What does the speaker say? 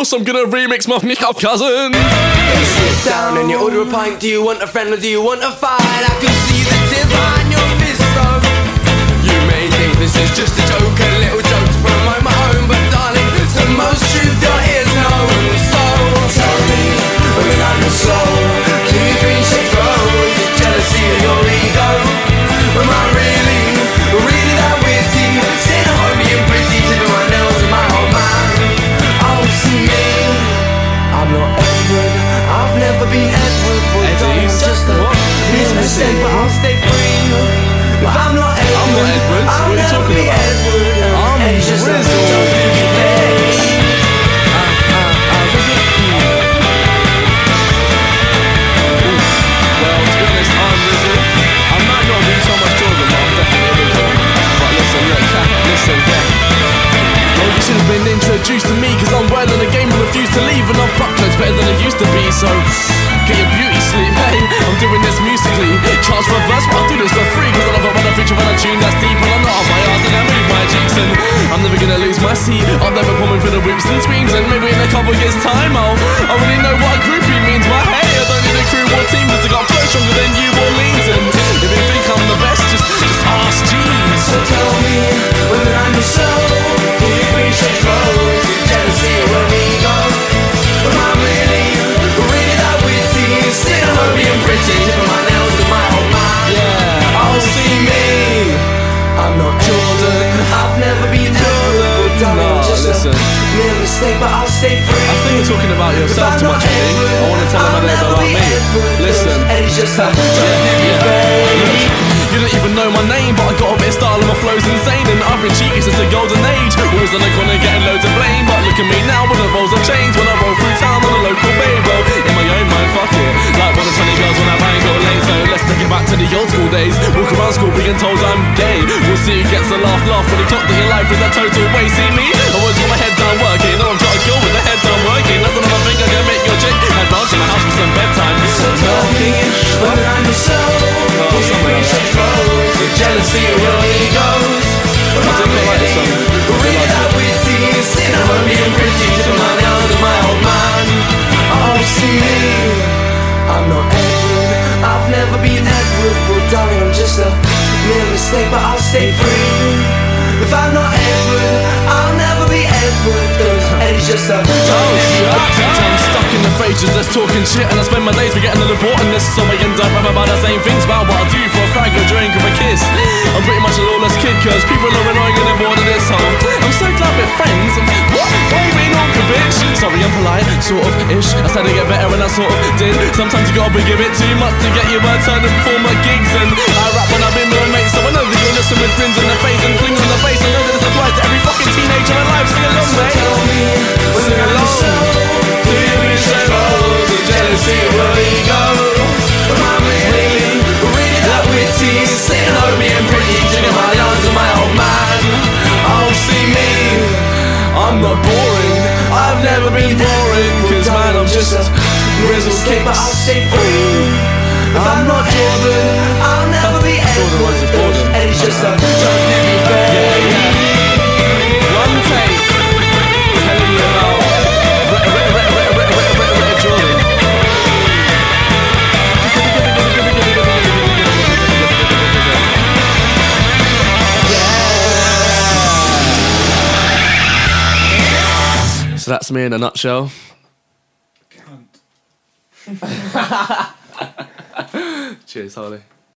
course I'm gonna remix my cousin. You sit down and you order a pint. Do you want a friend or do you want a fight? I can see the tears behind your misto. You may think this is just a joke, a little joke to promote my own, but darling, it's the most truth your ears know. So tell me, when I'm slow, do you green shades grow? Is it jealousy of your ego? Am I really, really that witty? Sitting at home being pretty, tipping my nails with my old man. Oh, see me, I'm not Edward, I've never been Edward. Well, darling, I'm just a mistake, but I'll stay free. If I'm not Edward, I'll never be Edward. And he's just a stupid face. Well, to be honest, I'm Rizzo. I might not be so much Jordan, but I'm definitely Rizzo. But listen, listen, well, you should have been introduced to me, cause I'm well in the game and refuse to leave. And I'm fuckloads better than I used to be, so get your beauty sleep, hey, I'm doing this musically. Charge for a verse, but I'll do this for free, cause I love it when I feature on a tune that's deep. And I'm not on my ass and I move my cheeks, and I'm never gonna lose my seat. I'm never coming for the whips and screams, and maybe in a couple years time I already know what a groupie means. But hey, I don't need a crew or team, cause I got flow stronger than you Orleans. And if you think I'm the best, just ask Jeeves. So tell me, whether I'm your soul, do you appreciate clothes? Is it jealousy or an ego? Am I really, really that witty? Sitting at home being pretty, tipping my nails with my old man. Yeah, Oh, see me, I'm not Jordan, I've never been Edward. Darling, I'm just a mere mistake, but I'll stay free. I think you're talking about yourself too much, Eddie. I want to tell them a little about me. Listen, Eddie's just a you don't even know my name, but I got a bit of style and my flow's insane. And I've been cheeky since the golden age, always on the corner getting loads of blame. But look at me now with the rolls of change, when I roll through town on a local babe. Well, in my own mind, fuck it, like one of 20 girls when I bang got lane. So let's take it back to the old school days. Walk around school being told I'm gay. We'll see who gets a laugh when you clock that your life is a total waste. See me, I always got my head down working. Now I've got a girl with her head down working. That's another thing I can make your chick head round to my house for some bedtime. So tell me, whether I'm your soul, do you appreciate clothes? Is it jealousy or your egos? Am I really that witty? Sitting at home being pretty, tipping my nails with my old man. Oh, see me, I'm not Edward, I've never been Edward. Well, darling, I'm just a mere mistake, but I'll stay free. If I'm not Edward, I'll never be Edward. Cause Eddie's just a I'm stuck in the phases that's talking shit, and I spend my days forgetting all importantness. So I end up rapping about the same things about what I do for a fag, a drink, or a kiss. I'm pretty much a lawless kid, cause people are annoying and they're bored of this whole. I'm so glad we're friends. What? Why are you being awkward, bitch? Sorry, I'm polite, sort of ish. I said to get better and I sort of did. Sometimes you gotta be give it too much to get your word turned and perform at gigs. And I rap when I've been with a mate, so I know that you'll listen with grins in the face and flings on the bass. I know that this applies to every fucking teenager alive. Sing along, mate. Tell me, Sing along. do you appreciate clothes? Is jealousy or your ego? Am I really, really that witty? Sitting over me and pretty, drinking my yarns with my old man. Oh, see me, I'm not boring, I've never been boring. Cause man, I'm just Rizzle's kid, but I'll stay free. If I'm not Jordan, I'll never be Edward. And it's just a One take, telling you about Jordan. So that's me in a nutshell. Cheers, Harley.